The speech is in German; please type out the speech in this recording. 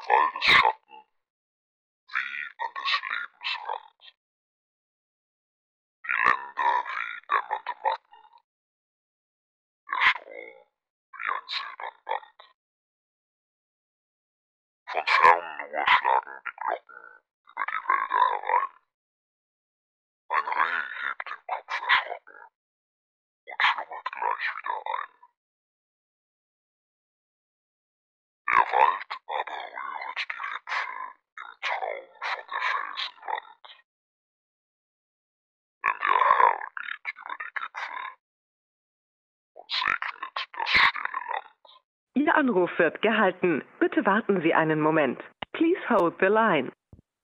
Waldesschatten wie an des Lebens Rand, die Länder wie dämmernde Matten, der Strom wie ein silbern Band. Von fern nur schlagen die Glocken über die Wälder herein. Ein Reh hebt den Kopf erschrocken und schlummert gleich wieder ein. Der Wald aber rühret die Wipfel im Traum von der Felsenwand, denn der Herr geht über die Gipfel und segnet das stille Land. Ihr Anruf wird gehalten. Bitte warten Sie einen Moment. Please hold the line.